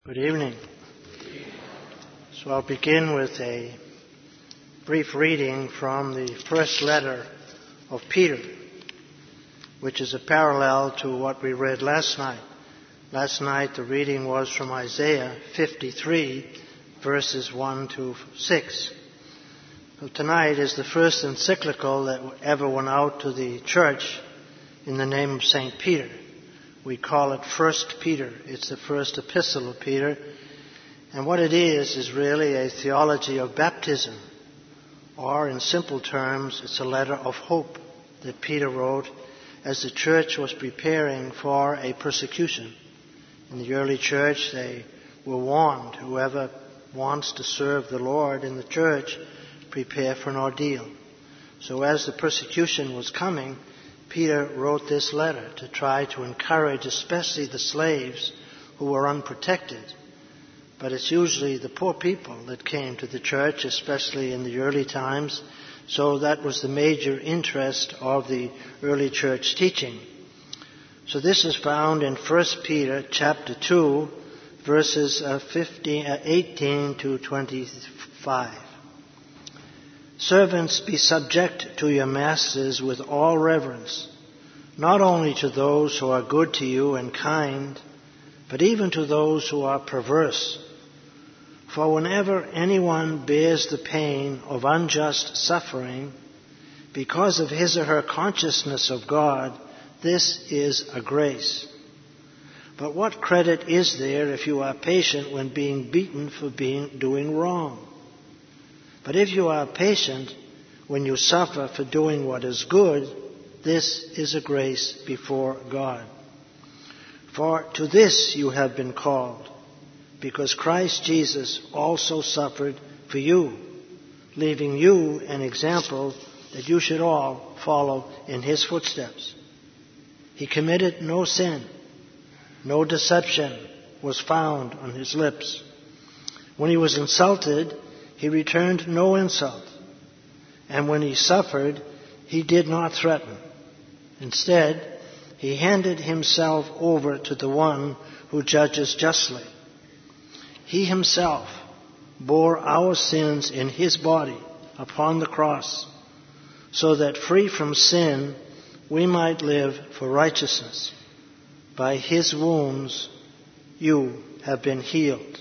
Good evening. So I'll begin with a brief reading from the first letter of Peter, which is a parallel to what we read last night. Last night the reading was from Isaiah 53, verses 1 to 6. So tonight is the first encyclical that ever went out to the church in the name of St. Peter. We call it First Peter. It's the first epistle of Peter. And what it is really a theology of baptism. Or in simple terms, it's a letter of hope that Peter wrote as the church was preparing for a persecution. In the early church, they were warned, whoever wants to serve the Lord in the church, prepare for an ordeal. So as the persecution was coming, Peter wrote this letter to try to encourage especially the slaves who were unprotected. But it's usually the poor people that came to the church, especially in the early times. So that was the major interest of the early church teaching. So this is found in 1 Peter chapter 2, verses 18 to 25. Servants, be subject to your masters with all reverence, not only to those who are good to you and kind, but even to those who are perverse. For whenever anyone bears the pain of unjust suffering because of his or her consciousness of God, this is a grace. But what credit is there if you are patient when being beaten for doing wrong? But if you are patient when you suffer for doing what is good, this is a grace before God. For to this you have been called, because Christ Jesus also suffered for you, leaving you an example that you should all follow in his footsteps. He committed no sin. No deception was found on his lips. When he was insulted, he returned no insult. And when he suffered, he did not threaten. Instead, he handed himself over to the one who judges justly. He himself bore our sins in his body upon the cross, so that free from sin, we might live for righteousness. By his wounds, you have been healed.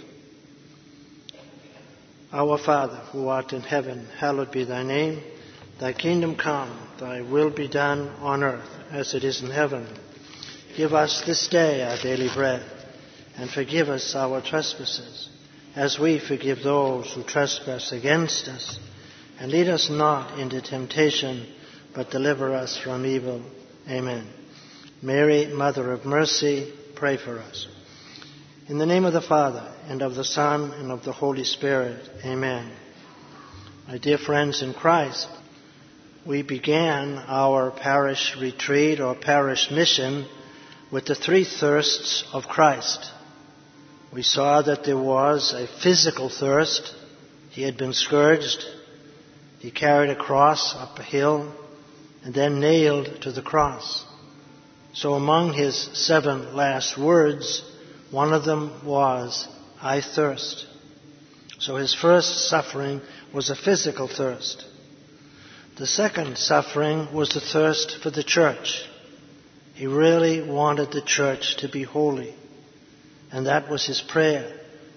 Our Father, who art in heaven, hallowed be thy name. Thy kingdom come, thy will be done on earth as it is in heaven. Give us this day our daily bread, and forgive us our trespasses, as we forgive those who trespass against us. And lead us not into temptation, but deliver us from evil. Amen. Mary, Mother of Mercy, pray for us. In the name of the Father, and of the Son, and of the Holy Spirit. Amen. My dear friends in Christ, we began our parish retreat or parish mission with the three thirsts of Christ. We saw that there was a physical thirst. He had been scourged. He carried a cross up a hill and then nailed to the cross. So among his 7 last words, one of them was, I thirst. So his first suffering was a physical thirst. The second suffering was the thirst for the church. He really wanted the church to be holy. And that was his prayer.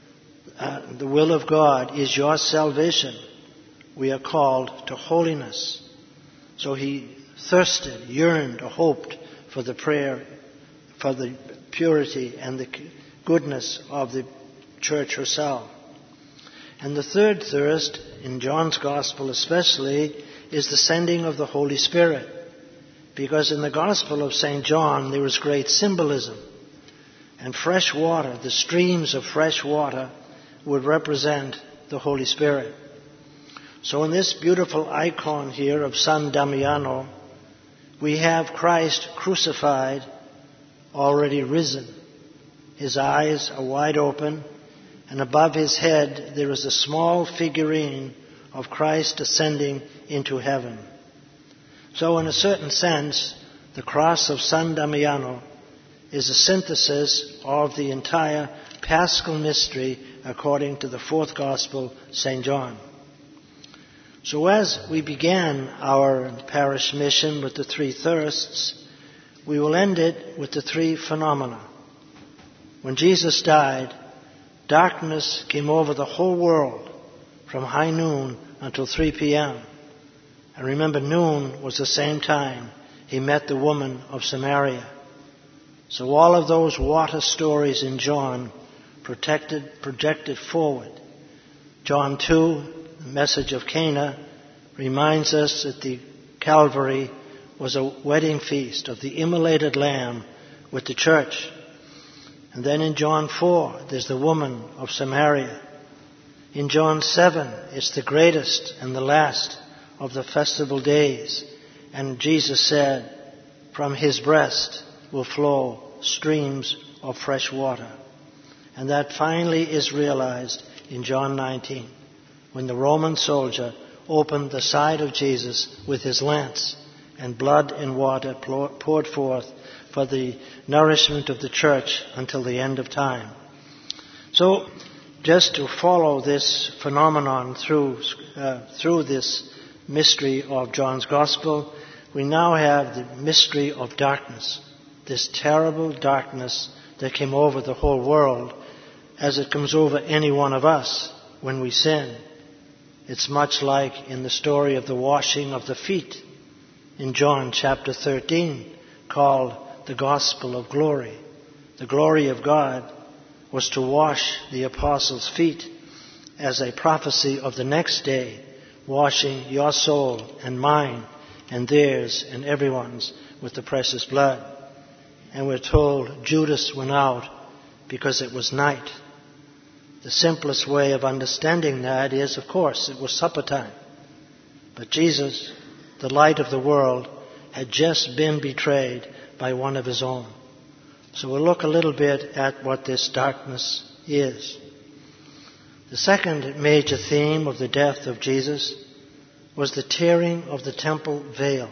The will of God is your salvation. We are called to holiness. So he thirsted, yearned, or hoped for the prayer, for the purity and the goodness of the church herself. And the third thirst, in John's Gospel especially, is the sending of the Holy Spirit. Because in the Gospel of St. John there is great symbolism. And fresh water, the streams of fresh water, would represent the Holy Spirit. So in this beautiful icon here of San Damiano, we have Christ crucified, already risen. His eyes are wide open, and above his head there is a small figurine of Christ ascending into heaven. So in a certain sense, the cross of San Damiano is a synthesis of the entire Paschal mystery according to the fourth Gospel, St. John. So as we began our parish mission with the three thirsts, we will end it with the three phenomena. When Jesus died, darkness came over the whole world from high noon until 3 p.m. And remember, noon was the same time he met the woman of Samaria. So all of those water stories in John projected forward. John 2, the message of Cana, reminds us that the Calvary was a wedding feast of the immolated lamb with the church. And then in John 4, there's the woman of Samaria. In John 7, it's the greatest and the last of the festival days. And Jesus said, from his breast will flow streams of fresh water. And that finally is realized in John 19, when the Roman soldier opened the side of Jesus with his lance, and blood and water poured forth for the nourishment of the church until the end of time. So, just to follow this phenomenon through this mystery of John's Gospel, we now have the mystery of darkness, this terrible darkness that came over the whole world as it comes over any one of us when we sin. It's much like in the story of the washing of the feet in John chapter 13, called the Gospel of Glory. The glory of God was to wash the apostles' feet as a prophecy of the next day, washing your soul and mine and theirs and everyone's with the precious blood. And we're told Judas went out because it was night. The simplest way of understanding that is, of course, it was supper time. But Jesus, the light of the world, had just been betrayed by one of his own. So we'll look a little bit at what this darkness is. The second major theme of the death of Jesus was the tearing of the temple veil.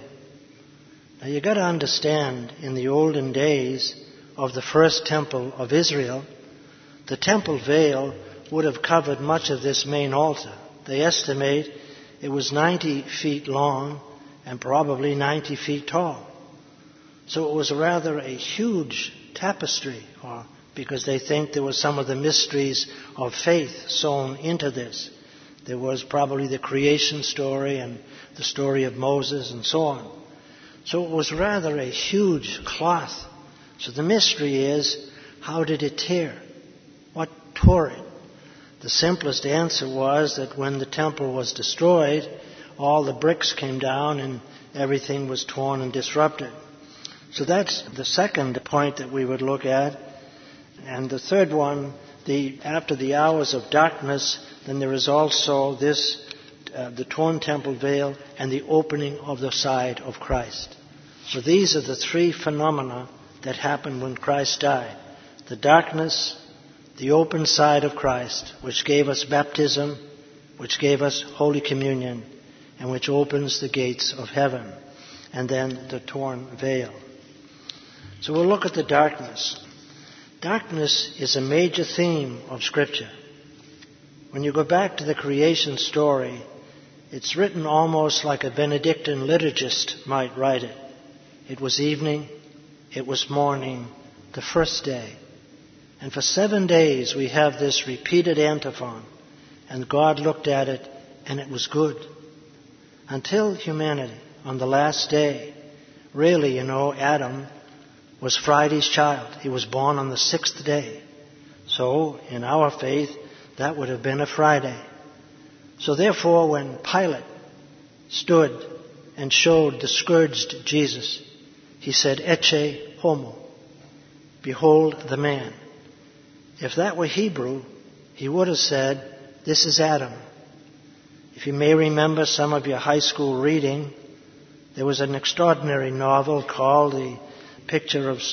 Now you've got to understand, in the olden days of the first temple of Israel, the temple veil would have covered much of this main altar. They estimate it was 90 feet long and probably 90 feet tall. So it was rather a huge tapestry, because they think there was some of the mysteries of faith sewn into this. There was probably the creation story and the story of Moses and so on. So it was rather a huge cloth. So the mystery is, how did it tear? What tore it? The simplest answer was that when the temple was destroyed, all the bricks came down and everything was torn and disrupted. So that's the second point that we would look at. And the third one, after the hours of darkness, then there is also this, the torn temple veil and the opening of the side of Christ. So these are the three phenomena that happened when Christ died. The darkness, the open side of Christ, which gave us baptism, which gave us Holy Communion, and which opens the gates of heaven. And then the torn veil. So we'll look at the darkness. Darkness is a major theme of Scripture. When you go back to the creation story, it's written almost like a Benedictine liturgist might write it. It was evening, it was morning, the first day. And for 7 days we have this repeated antiphon. And God looked at it, and it was good. Until humanity, on the last day, really, Adam was Friday's child. He was born on the 6th day. So, in our faith, that would have been a Friday. So therefore, when Pilate stood and showed the scourged Jesus, he said, Ecce homo, behold the man. If that were Hebrew, he would have said, this is Adam. If you may remember some of your high school reading, there was an extraordinary novel called The Picture of,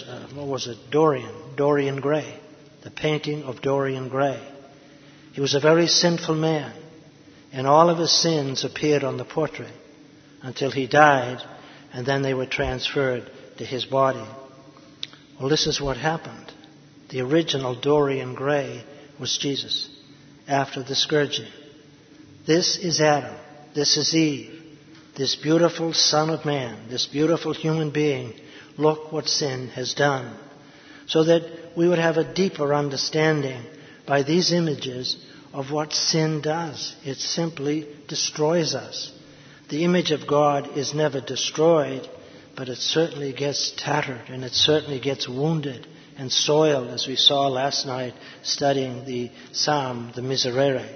Dorian Gray, the painting of Dorian Gray. He was a very sinful man, and all of his sins appeared on the portrait until he died, and then they were transferred to his body. Well, this is what happened. The original Dorian Gray was Jesus after the scourging. This is Adam. This is Eve. This beautiful Son of Man, this beautiful human being. Look what sin has done. So that we would have a deeper understanding by these images of what sin does. It simply destroys us. The image of God is never destroyed, but it certainly gets tattered and it certainly gets wounded and soiled, as we saw last night studying the Psalm, the Miserere.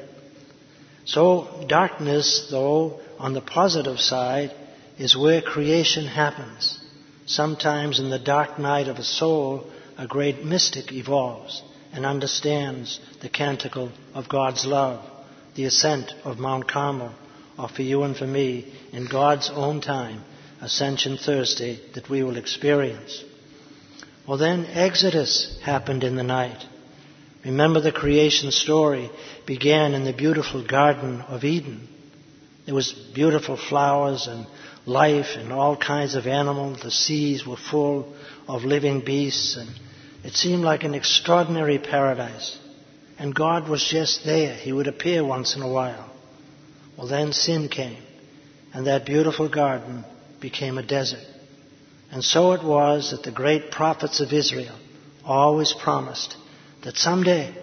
So darkness, though, on the positive side, is where creation happens. Sometimes in the dark night of a soul, a great mystic evolves and understands the canticle of God's love, the ascent of Mount Carmel, or for you and for me, in God's own time, Ascension Thursday, that we will experience. Well, then Exodus happened in the night. Remember, the creation story began in the beautiful Garden of Eden. There was beautiful flowers and life and all kinds of animals. The seas were full of living beasts, and it seemed like an extraordinary paradise. And God was just there. He would appear once in a while. Well, then sin came, and that beautiful garden became a desert. And so it was that the great prophets of Israel always promised that someday,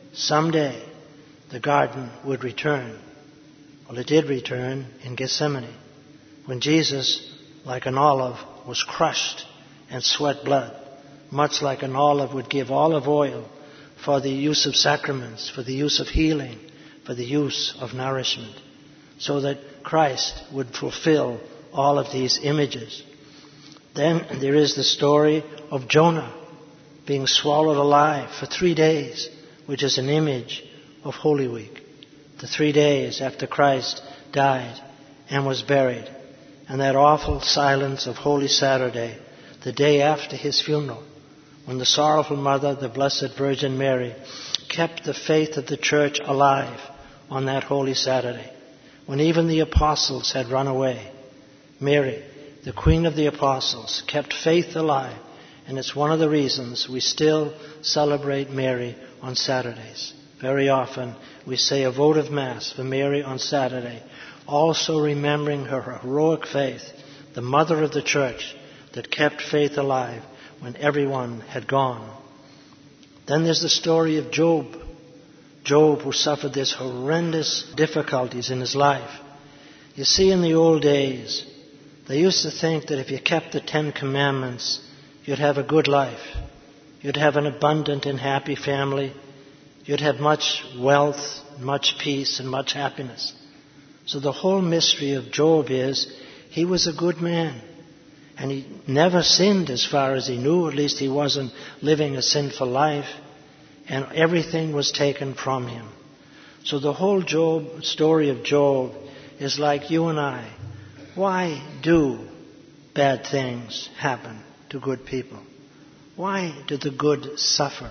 the garden would return. Well, it did return in Gethsemane, when Jesus, like an olive, was crushed and sweat blood, much like an olive would give olive oil for the use of sacraments, for the use of healing, for the use of nourishment, so that Christ would fulfill all of these images. Then there is the story of Jonah being swallowed alive for 3 days, which is an image of Holy Week. The 3 days after Christ died and was buried, and that awful silence of Holy Saturday, the day after his funeral, when the sorrowful mother, the Blessed Virgin Mary, kept the faith of the Church alive on that Holy Saturday, when even the apostles had run away. Mary, the Queen of the Apostles, kept faith alive, and it's one of the reasons we still celebrate Mary on Saturdays. Very often we say a votive Mass for Mary on Saturday, also remembering her heroic faith, the mother of the Church that kept faith alive when everyone had gone. Then there's the story of Job. Job, who suffered these horrendous difficulties in his life. You see, in the old days, they used to think that if you kept the 10 Commandments, you'd have a good life. You'd have an abundant and happy family. You'd have much wealth, much peace, and much happiness. So the whole mystery of Job is he was a good man. And he never sinned as far as he knew. At least he wasn't living a sinful life. And everything was taken from him. So the whole story of Job is like you and I. Why do bad things happen to good people? Why do the good suffer?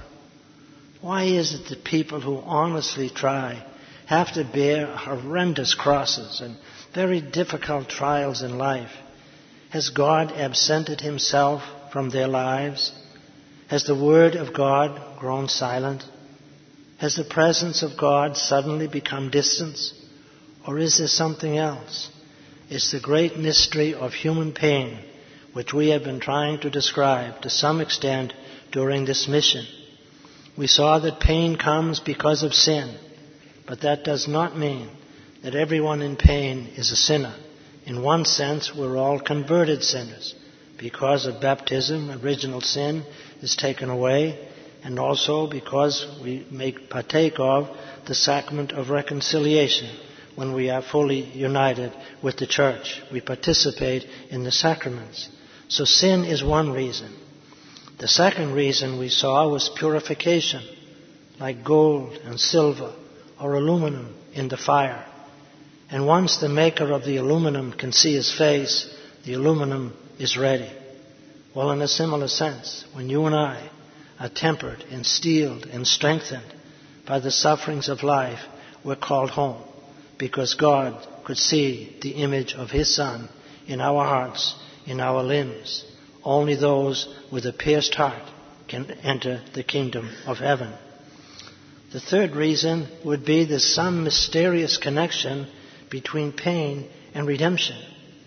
Why is it that people who honestly try have to bear horrendous crosses and very difficult trials in life? Has God absented himself from their lives? Has the Word of God grown silent? Has the presence of God suddenly become distant? Or is there something else? It's the great mystery of human pain, which we have been trying to describe to some extent during this mission. We saw that pain comes because of sin, but that does not mean that everyone in pain is a sinner. In one sense, we're all converted sinners. Because of baptism, original sin is taken away, and also because we partake of the sacrament of reconciliation. When we are fully united with the Church, we participate in the sacraments. So sin is one reason. The second reason we saw was purification, like gold and silver or aluminum in the fire. And once the maker of the aluminum can see his face, the aluminum is ready. Well, in a similar sense, when you and I are tempered and steeled and strengthened by the sufferings of life, we're called home, because God could see the image of His Son in our hearts, in our limbs. Only those with a pierced heart can enter the kingdom of heaven. The third reason would be there's some mysterious connection between pain and redemption.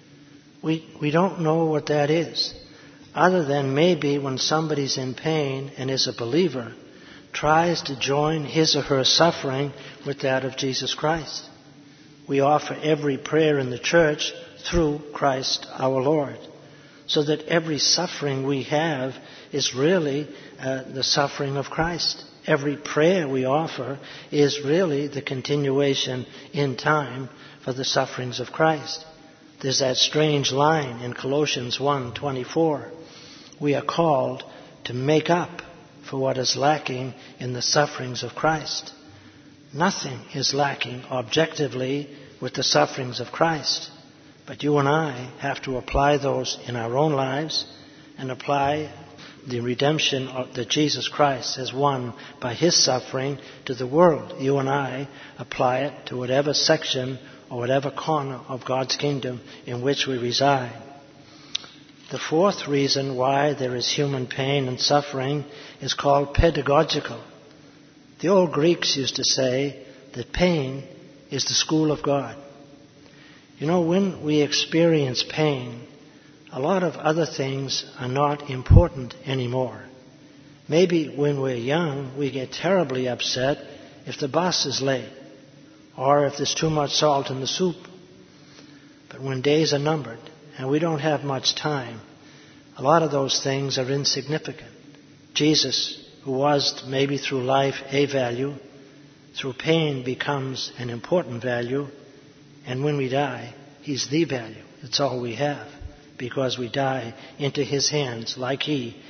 We don't know what that is, other than maybe when somebody's in pain and is a believer, tries to join his or her suffering with that of Jesus Christ. We offer every prayer in the church through Christ our Lord, so that every suffering we have is really the suffering of Christ. Every prayer we offer is really the continuation in time for the sufferings of Christ. There's that strange line in Colossians 1:24. We are called to make up for what is lacking in the sufferings of Christ. Nothing is lacking objectively with the sufferings of Christ. But you and I have to apply those in our own lives and apply the redemption that Jesus Christ has won by his suffering to the world. You and I apply it to whatever section or whatever corner of God's kingdom in which we reside. The fourth reason why there is human pain and suffering is called pedagogical. The old Greeks used to say that pain is the school of God. You know, when we experience pain, a lot of other things are not important anymore. Maybe when we're young, we get terribly upset if the bus is late or if there's too much salt in the soup. But when days are numbered and we don't have much time, a lot of those things are insignificant. Jesus, who was maybe through life a value, through pain becomes an important value, and when we die, he's the value. It's all we have, because we die into his hands like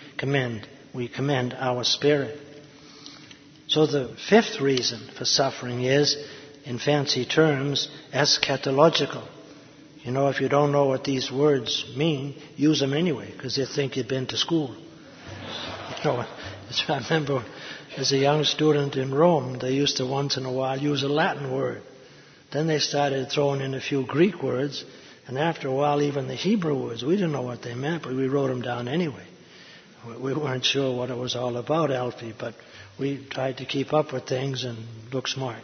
we commend our spirit. So the fifth reason for suffering is, in fancy terms, eschatological. You know, if you don't know what these words mean, use them anyway, because they think you've been to school. You know, I remember as a young student in Rome, they used to once in a while use a Latin word. Then they started throwing in a few Greek words, and after a while even the Hebrew words. We didn't know what they meant, but we wrote them down anyway. We weren't sure what it was all about, Alfie, but we tried to keep up with things and look smart.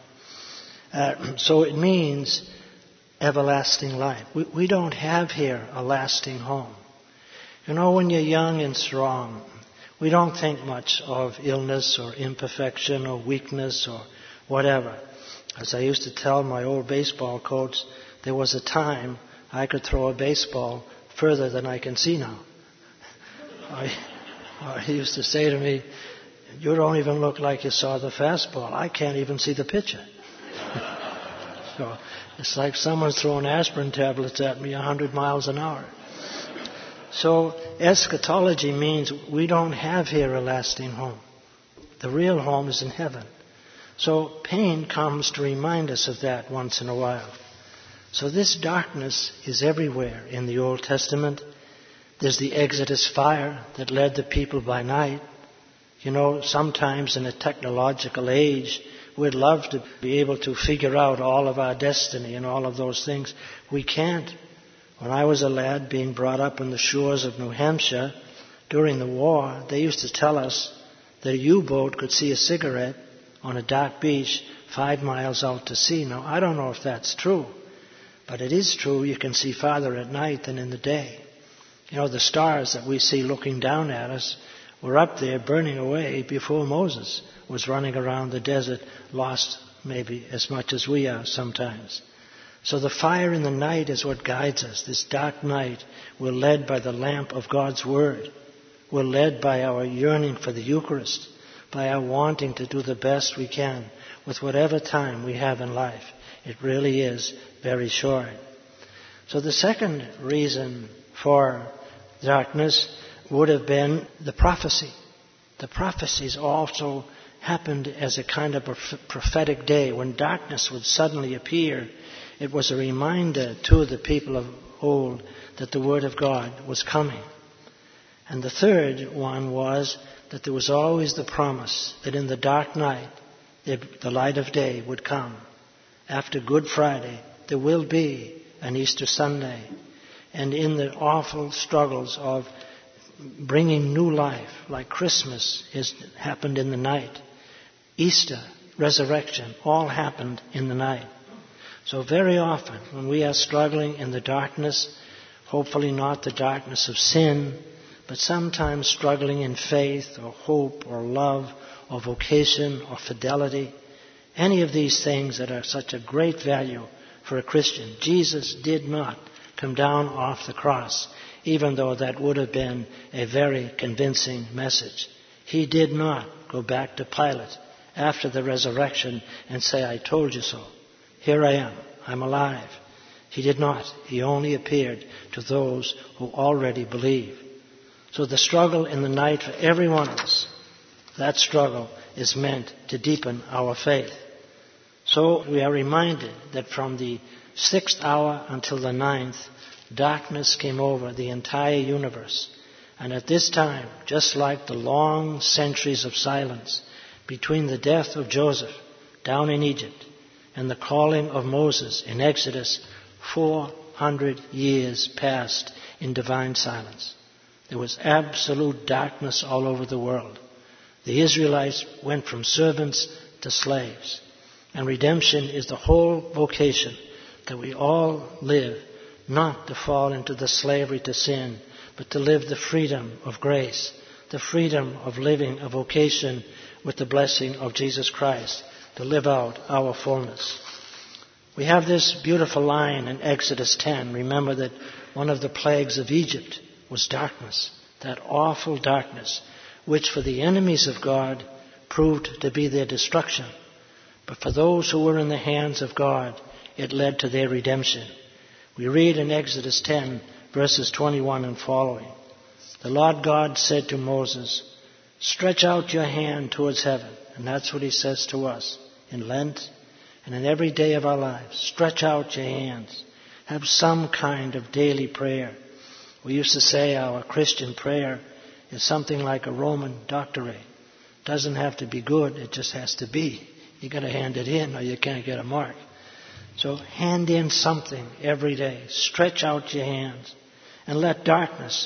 So it means everlasting life. We don't have here a lasting home. You know, when you're young and strong, we don't think much of illness or imperfection or weakness or whatever. As I used to tell my old baseball coach, there was a time I could throw a baseball further than I can see now. He used to say to me, "You don't even look like you saw the fastball. I can't even see the pitcher." So it's like someone's throwing aspirin tablets at me 100 miles an hour. So eschatology means we don't have here a lasting home. The real home is in heaven. So pain comes to remind us of that once in a while. So this darkness is everywhere in the Old Testament. There's the Exodus fire that led the people by night. You know, sometimes in a technological age, we'd love to be able to figure out all of our destiny and all of those things. We can't. When I was a lad being brought up on the shores of New Hampshire during the war, they used to tell us that a U-boat could see a cigarette on a dark beach 5 miles out to sea. Now, I don't know if that's true, but it is true you can see farther at night than in the day. You know, the stars that we see looking down at us were up there burning away before Moses was running around the desert, lost maybe as much as we are sometimes. So the fire in the night is what guides us. This dark night, we're led by the lamp of God's Word. We're led by our yearning for the Eucharist, by our wanting to do the best we can with whatever time we have in life. It really is very short. So the second reason for darkness would have been the prophecy. The prophecies also happened as a kind of a prophetic day. When darkness would suddenly appear, it was a reminder to the people of old that the Word of God was coming. And the third one was that there was always the promise that in the dark night, the light of day would come. After Good Friday, there will be an Easter Sunday. And in the awful struggles of bringing new life, like Christmas happened in the night. Easter, resurrection, all happened in the night. So very often when we are struggling in the darkness, hopefully not the darkness of sin, but sometimes struggling in faith or hope or love or vocation or fidelity, any of these things that are such a great value for a Christian, Jesus did not come down off the cross, even though that would have been a very convincing message. He did not go back to Pilate after the resurrection and say, I told you so. Here I am. I'm alive. He did not. He only appeared to those who already believe. So the struggle in the night for every one of us, that struggle is meant to deepen our faith. So we are reminded that from the 6th hour until the 9th, darkness came over the entire universe. And at this time, just like the long centuries of silence between the death of Joseph down in Egypt and the calling of Moses in Exodus, 400 years passed in divine silence. There was absolute darkness all over the world. The Israelites went from servants to slaves. And redemption is the whole vocation that we all live, not to fall into the slavery to sin, but to live the freedom of grace, the freedom of living a vocation with the blessing of Jesus Christ, to live out our fullness. We have this beautiful line in Exodus 10. Remember that one of the plagues of Egypt was darkness, that awful darkness, which for the enemies of God proved to be their destruction. But for those who were in the hands of God, it led to their redemption. We read in Exodus 10, verses 21 and following. The Lord God said to Moses, stretch out your hand towards heaven. And that's what he says to us in Lent and in every day of our lives. Stretch out your hands. Have some kind of daily prayer. We used to say our Christian prayer is something like a Roman doctorate. Doesn't have to be good, it just has to be. You got to hand it in or you can't get a mark. So hand in something every day. Stretch out your hands and let darkness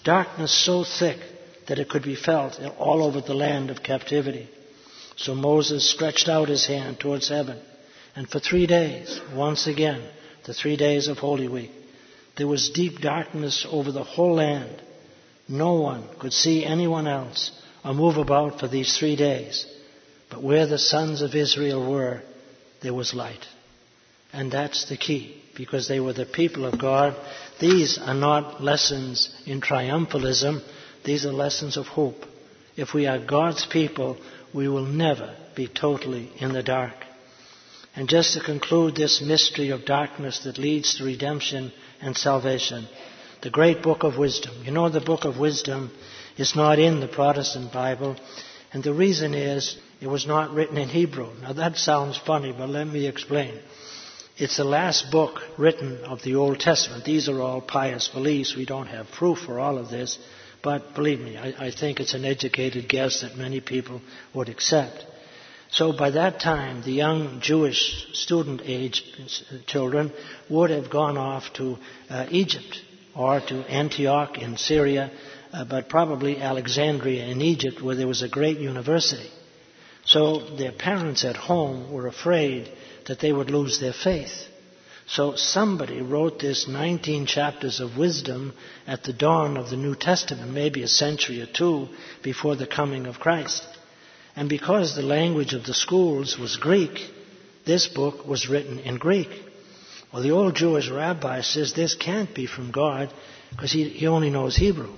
so thick that it could be felt all over the land of captivity. So Moses stretched out his hand towards heaven. And for 3 days, once again, the 3 days of Holy Week, there was deep darkness over the whole land. No one could see anyone else or move about for these 3 days. But where the sons of Israel were, there was light. And that's the key, because they were the people of God. These are not lessons in triumphalism. These are lessons of hope. If we are God's people, we will never be totally in the dark. And just to conclude this mystery of darkness that leads to redemption and salvation, the great book of wisdom. You know, the book of wisdom is not in the Protestant Bible, and the reason is it was not written in Hebrew. Now that sounds funny, but let me explain. It's the last book written of the Old Testament. These are all pious beliefs. We don't have proof for all of this, but believe me, I think it's an educated guess that many people would accept. So by that time, the young Jewish student-age children would have gone off to Egypt or to Antioch in Syria, but probably Alexandria in Egypt, where there was a great university. So their parents at home were afraid that they would lose their faith. So somebody wrote this 19 chapters of wisdom at the dawn of the New Testament, maybe a century or two before the coming of Christ. And because the language of the schools was Greek, this book was written in Greek. Well, the old Jewish rabbi says this can't be from God because he only knows Hebrew.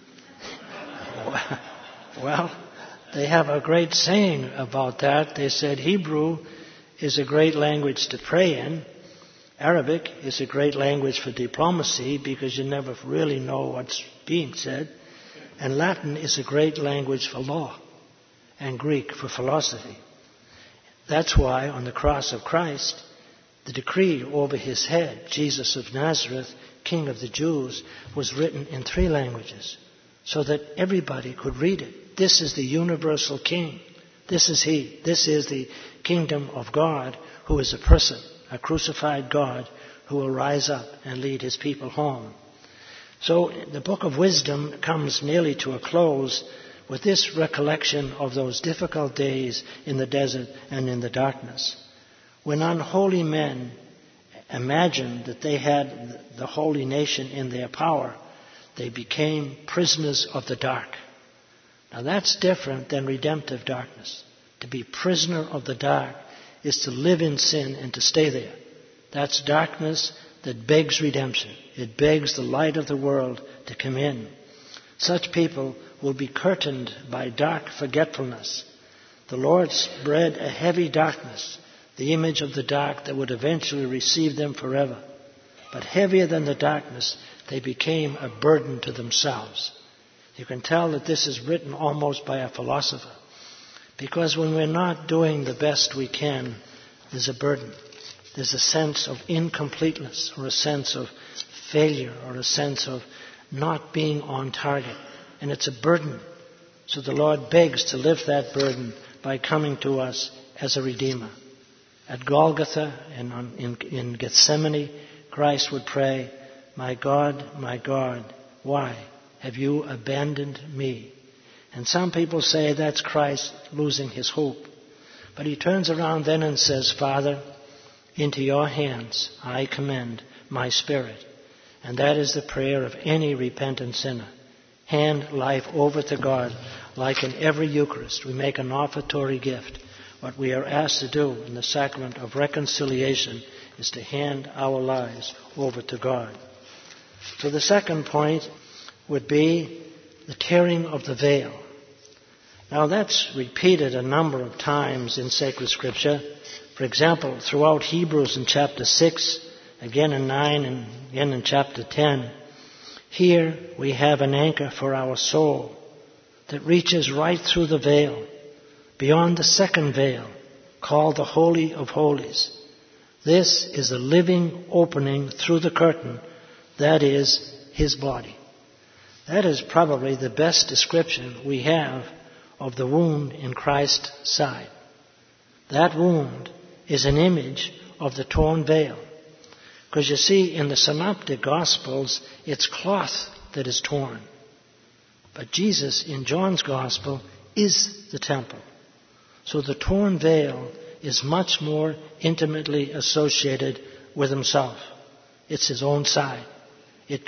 Well, they have a great saying about that. They said Hebrew is a great language to pray in. Arabic is a great language for diplomacy because you never really know what's being said. And Latin is a great language for law, and Greek for philosophy. That's why on the cross of Christ, the decree over his head, Jesus of Nazareth, King of the Jews, was written in 3 languages so that everybody could read it. This is the universal King. This is he. This is the kingdom of God, who is a person, a crucified God who will rise up and lead his people home. So the book of wisdom comes nearly to a close with this recollection of those difficult days in the desert and in the darkness, when unholy men imagined that they had the holy nation in their power. They became prisoners of the dark. Now that's different than redemptive darkness. To be prisoner of the dark is to live in sin and to stay there. That's darkness that begs redemption. It begs the light of the world to come in. Such people will be curtained by dark forgetfulness. The Lord spread a heavy darkness, the image of the dark that would eventually receive them forever. But heavier than the darkness, they became a burden to themselves. You can tell that this is written almost by a philosopher. Because when we're not doing the best we can, there's a burden. There's a sense of incompleteness, or a sense of failure, or a sense of not being on target. And it's a burden. So the Lord begs to lift that burden by coming to us as a Redeemer. At Golgotha and in Gethsemane, Christ would pray, my God, why have you abandoned me? And some people say that's Christ losing his hope. But he turns around then and says, Father, into your hands I commend my spirit. And that is the prayer of any repentant sinner. Hand life over to God, like in every Eucharist. We make an offertory gift. What we are asked to do in the sacrament of reconciliation is to hand our lives over to God. So the second point would be the tearing of the veil. Now that's repeated a number of times in sacred scripture. For example, throughout Hebrews in chapter 6, again in 9, and again in chapter 10. Here we have an anchor for our soul that reaches right through the veil, beyond the second veil, called the Holy of Holies. This is a living opening through the curtain, that is, his body. That is probably the best description we have of the wound in Christ's side. That wound is an image of the torn veil. Because you see, in the Synoptic Gospels, it's cloth that is torn. But Jesus, in John's Gospel, is the temple. So the torn veil is much more intimately associated with himself. It's his own side. It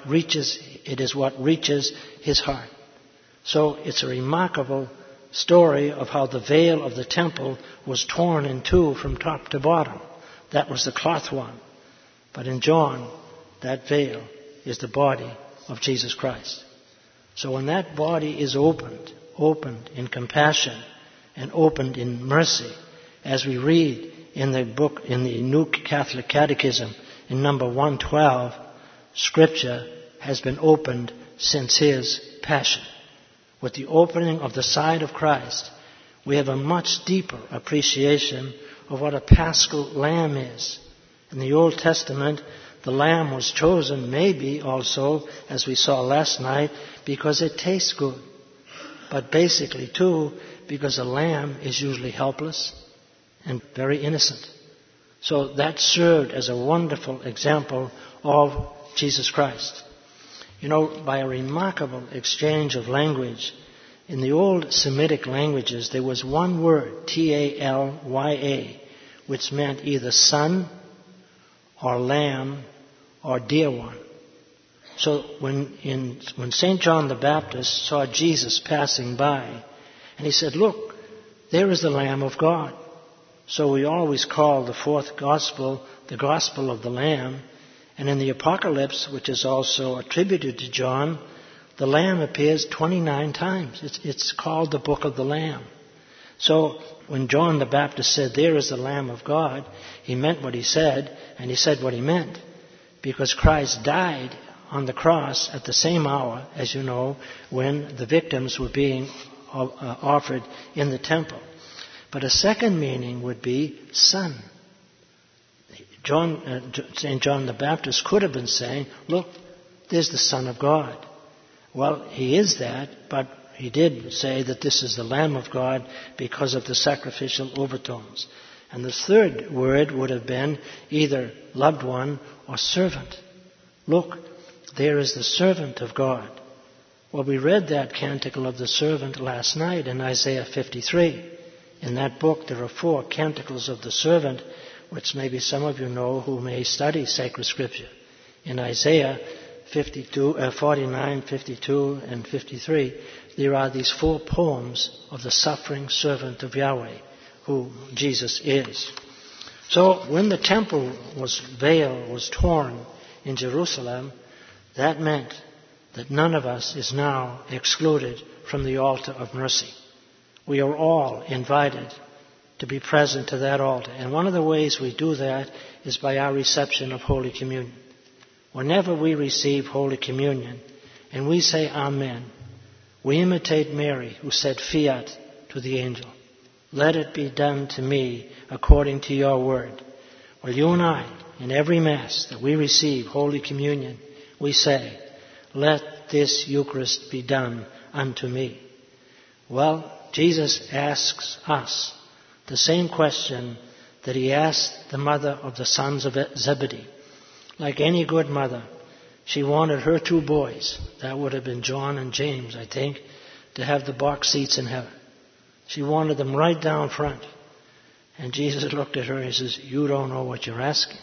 is what reaches his heart. So it's a remarkable story of how the veil of the temple was torn in two from top to bottom. That was the cloth one. But in John, that veil is the body of Jesus Christ. So when that body is opened in compassion and opened in mercy, as we read in the book, in the New Catholic Catechism, in number 112, Scripture has been opened since his passion. With the opening of the side of Christ, we have a much deeper appreciation of what a paschal lamb is. In the Old Testament, the lamb was chosen maybe also, as we saw last night, because it tastes good. But basically, too, because a lamb is usually helpless and very innocent. So that served as a wonderful example of Jesus Christ. You know, by a remarkable exchange of language, in the old Semitic languages, there was one word, Talya, which meant either son or lamb or dear one. So when St. John the Baptist saw Jesus passing by, and he said, look, there is the Lamb of God. So we always call the fourth gospel the Gospel of the Lamb. And in the Apocalypse, which is also attributed to John, the Lamb appears 29 times. It's called the Book of the Lamb. So when John the Baptist said, there is the Lamb of God, he meant what he said, and he said what he meant. Because Christ died on the cross at the same hour, as you know, when the victims were being offered in the temple. But a second meaning would be son. St. John the Baptist could have been saying, look, there's the Son of God. Well, he is that, but he did say that this is the Lamb of God because of the sacrificial overtones. And the third word would have been either loved one or servant. Look, there is the servant of God. Well, we read that canticle of the servant last night in Isaiah 53. In that book, there are 4 canticles of the servant, which maybe some of you know who may study sacred scripture. In Isaiah 49, 52, and 53, there are these 4 poems of the suffering servant of Yahweh, who Jesus is. So when the temple veil was torn in Jerusalem, that meant that none of us is now excluded from the altar of mercy. We are all invited to be present to that altar. And one of the ways we do that is by our reception of Holy Communion. Whenever we receive Holy Communion and we say Amen, we imitate Mary, who said fiat to the angel. Let it be done to me according to your word. Well, you and I, in every Mass that we receive Holy Communion, we say, let this Eucharist be done unto me. Well, Jesus asks us the same question that he asked the mother of the sons of Zebedee. Like any good mother, she wanted her 2 boys, that would have been John and James, I think, to have the box seats in heaven. She wanted them right down front. And Jesus looked at her and he says, you don't know what you're asking.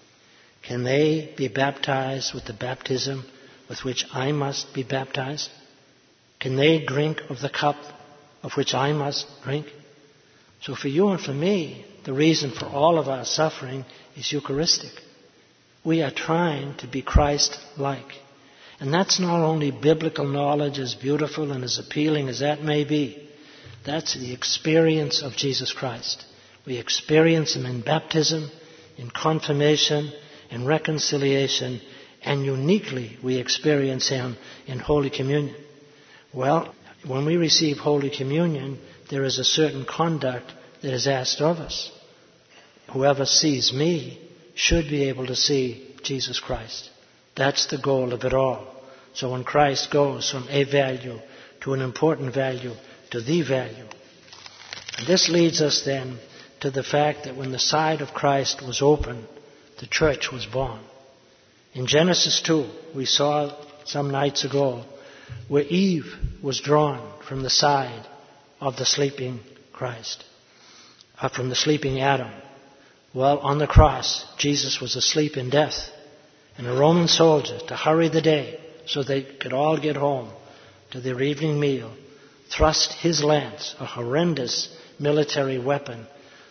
Can they be baptized with the baptism with which I must be baptized? Can they drink of the cup of which I must drink? So for you and for me, the reason for all of our suffering is Eucharistic. We are trying to be Christ-like. And that's not only biblical knowledge, as beautiful and as appealing as that may be. That's the experience of Jesus Christ. We experience him in baptism, in confirmation, in reconciliation, and uniquely we experience him in Holy Communion. Well, when we receive Holy Communion, there is a certain conduct that is asked of us. Whoever sees me should be able to see Jesus Christ. That's the goal of it all. So when Christ goes from a value to an important value to the value. And this leads us then to the fact that when the side of Christ was open, the church was born. In Genesis 2, we saw some nights ago where Eve was drawn from the side of the sleeping Christ, from the sleeping Adam. Well, on the cross, Jesus was asleep in death. And a Roman soldier, to hurry the day so they could all get home to their evening meal, thrust his lance, a horrendous military weapon,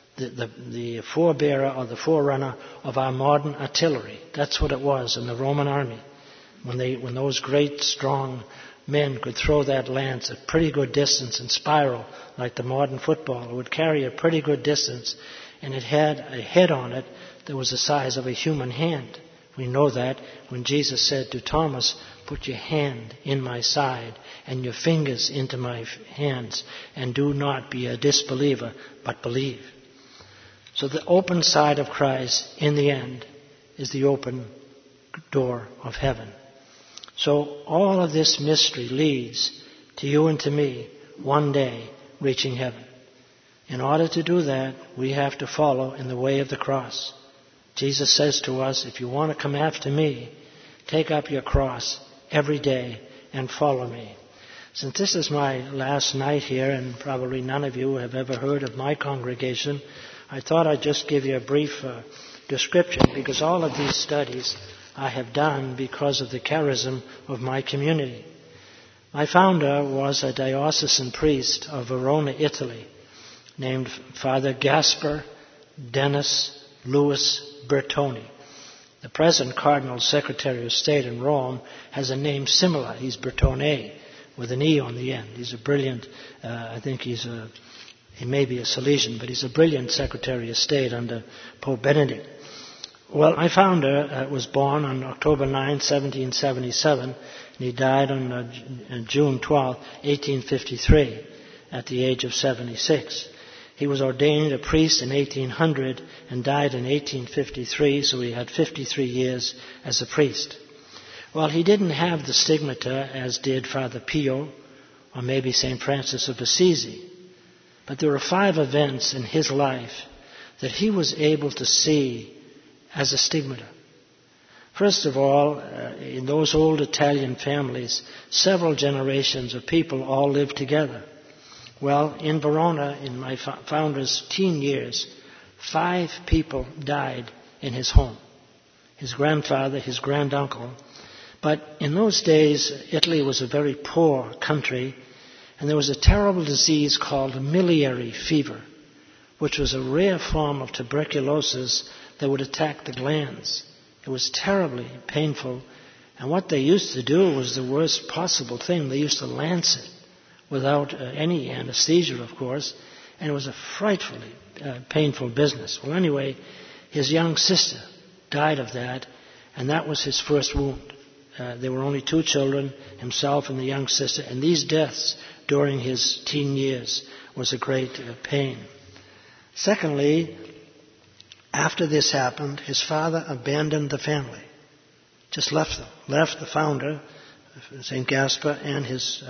the forebearer or the forerunner of our modern artillery. That's what it was in the Roman army. When those great, strong men could throw that lance a pretty good distance and spiral like the modern football. It would carry a pretty good distance, and it had a head on it that was the size of a human hand. We know that when Jesus said to Thomas, put your hand in my side and your fingers into my hands, and do not be a disbeliever, but believe. So the open side of Christ, in the end, is the open door of heaven. So all of this mystery leads to you and to me one day reaching heaven. In order to do that, we have to follow in the way of the cross. Jesus says to us, if you want to come after me, take up your cross every day and follow me. Since this is my last night here, and probably none of you have ever heard of my congregation, I thought I'd just give you a brief description, because all of these studies I have done because of the charism of my community. My founder was a diocesan priest of Verona, Italy, named Father Gaspar Dennis Louis Bertoni. The present Cardinal Secretary of State in Rome has a name similar. He's Bertone, with an E on the end. He's a brilliant, I think he may be a Salesian, but he's a brilliant Secretary of State under Pope Benedict. Well, my founder was born on October 9, 1777, and he died on June 12, 1853, at the age of 76. He was ordained a priest in 1800 and died in 1853, so he had 53 years as a priest. Well, he didn't have the stigmata as did Father Pio or maybe St. Francis of Assisi. But there were 5 events in his life that he was able to see as a stigmata. First of all, in those old Italian families, several generations of people all lived together. Well, in Verona, in my founder's teen years, 5 people died in his home. His grandfather, his granduncle. But in those days, Italy was a very poor country, and there was a terrible disease called miliary fever, which was a rare form of tuberculosis that would attack the glands. It was terribly painful, and what they used to do was the worst possible thing. They used to lance it without any anesthesia, of course, and it was a frightfully painful business. Well, anyway, his young sister died of that, and that was his first wound. There were only 2 children, himself and the young sister, and these deaths during his teen years was a great pain. Secondly, after this happened, his father abandoned the family, just left them, left the founder, St. Gaspar, and his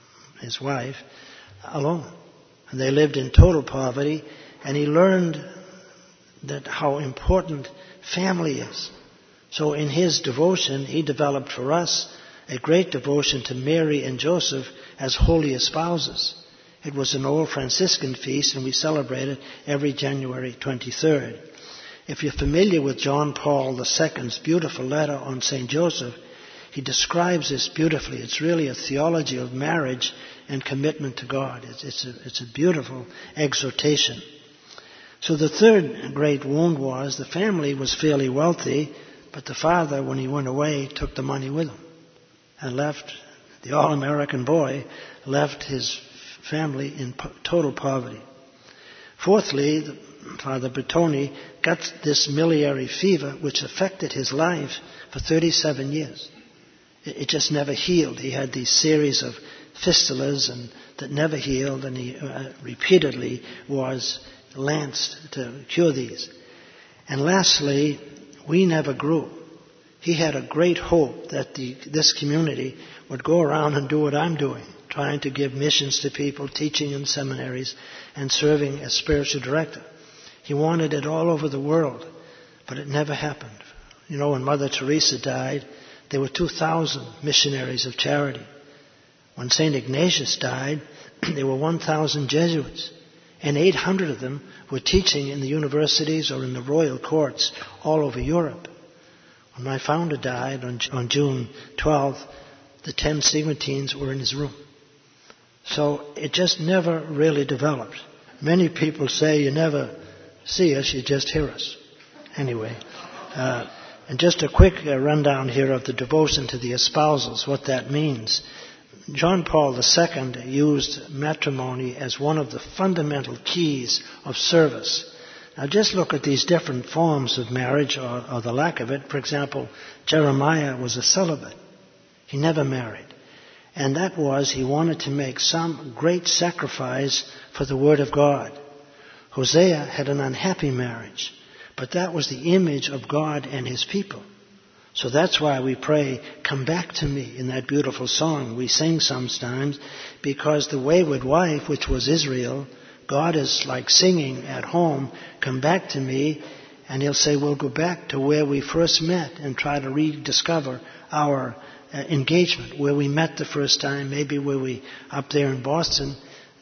wife alone. And they lived in total poverty, and he learned that how important family is. So in his devotion, he developed for us a great devotion to Mary and Joseph as holy espouses. It was an old Franciscan feast, and we celebrate it every January 23rd. If you're familiar with John Paul II's beautiful letter on St. Joseph, he describes this beautifully. It's really a theology of marriage and commitment to God. It's a beautiful exhortation. So the third great wound was the family was fairly wealthy, but the father, when he went away, took the money with him and left, the all-American boy, left his family in total poverty. Fourthly, Father Bertoni got this miliary fever, which affected his life for 37 years. It just never healed. He had these series of fistulas that never healed, and he repeatedly was lanced to cure these. And lastly, we never grew. He had a great hope that this community would go around and do what I'm doing, trying to give missions to people, teaching in seminaries, and serving as spiritual director. He wanted it all over the world, but it never happened. You know, when Mother Teresa died, there were 2,000 missionaries of charity. When St. Ignatius died, there were 1,000 Jesuits, and 800 of them were teaching in the universities or in the royal courts all over Europe. When my founder died on June 12th, the 10 Sigmatines were in his room. So it just never really developed. Many people say you never see us, you just hear us. Anyway, and just a quick rundown here of the devotion to the espousals, what that means. John Paul II used matrimony as one of the fundamental keys of service. Now just look at these different forms of marriage or the lack of it. For example, Jeremiah was a celibate. He never married. And that was, he wanted to make some great sacrifice for the Word of God. Hosea had an unhappy marriage, but that was the image of God and His people. So that's why we pray, come back to me, in that beautiful song we sing sometimes, because the wayward wife, which was Israel, God is like singing at home, come back to me, and He'll say, we'll go back to where we first met and try to rediscover our engagement, where we met the first time, maybe where we, up there in Boston,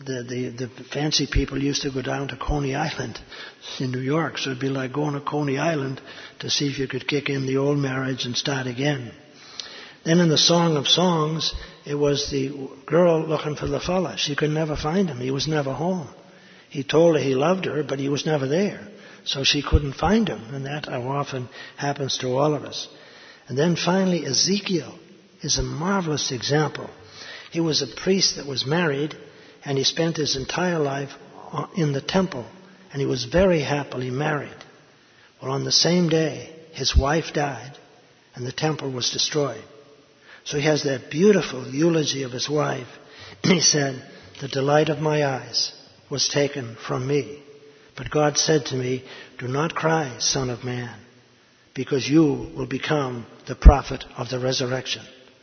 the fancy people used to go down to Coney Island in New York, so it'd be like going to Coney Island to see if you could kick in the old marriage and start again. Then in the Song of Songs, it was the girl looking for the fella. She could never find him. He was never home. He told her he loved her, but he was never there. So she couldn't find him, and that how often happens to all of us. And then finally, Ezekiel is a marvelous example. He was a priest that was married, and he spent his entire life in the temple, and he was very happily married. Well, on the same day, his wife died, and the temple was destroyed. So he has that beautiful eulogy of his wife. He said, the delight of my eyes was taken from me. But God said to me, do not cry, Son of Man, because you will become the prophet of the resurrection.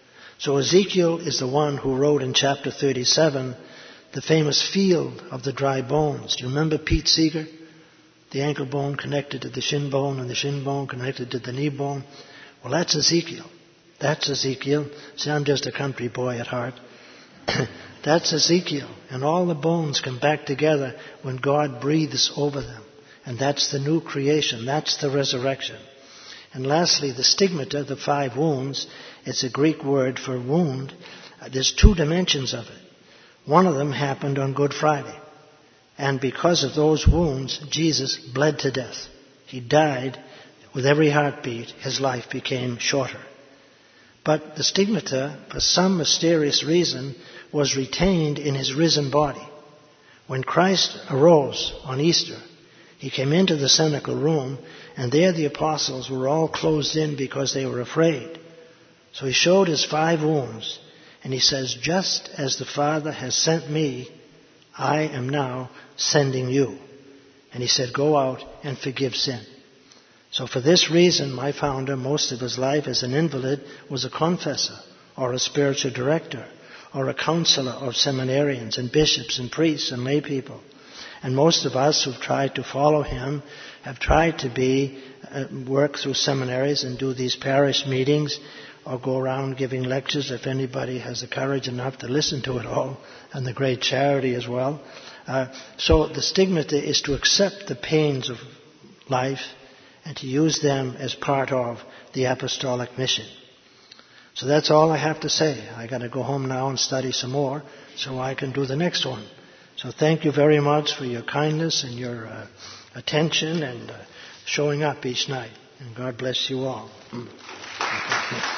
So Ezekiel is the one who wrote in chapter 37 the famous field of the dry bones. Do you remember Pete Seeger? The ankle bone connected to the shin bone and the shin bone connected to the knee bone. Well, that's Ezekiel. That's Ezekiel. See, I'm just a country boy at heart. That's Ezekiel. And all the bones come back together when God breathes over them. And that's the new creation. That's the resurrection. And lastly, the stigmata, the 5 wounds, it's a Greek word for wound. There's 2 dimensions of it. One of them happened on Good Friday. And because of those wounds, Jesus bled to death. He died. With every heartbeat, his life became shorter. But the stigmata, for some mysterious reason, was retained in his risen body. When Christ arose on Easter, he came into the cenacle room, and there the apostles were all closed in because they were afraid. So he showed his 5 wounds, and he says, just as the Father has sent me, I am now sending you. And he said, go out and forgive sin. So for this reason, my founder, most of his life as an invalid, was a confessor, or a spiritual director, or a counselor of seminarians and bishops and priests and lay people. And most of us who've tried to follow him have tried to work through seminaries and do these parish meetings or go around giving lectures if anybody has the courage enough to listen to it all, and the great charity as well. So the stigmata is to accept the pains of life and to use them as part of the apostolic mission. So that's all I have to say. I got to go home now and study some more so I can do the next one. So thank you very much for your kindness and your attention and showing up each night. And God bless you all.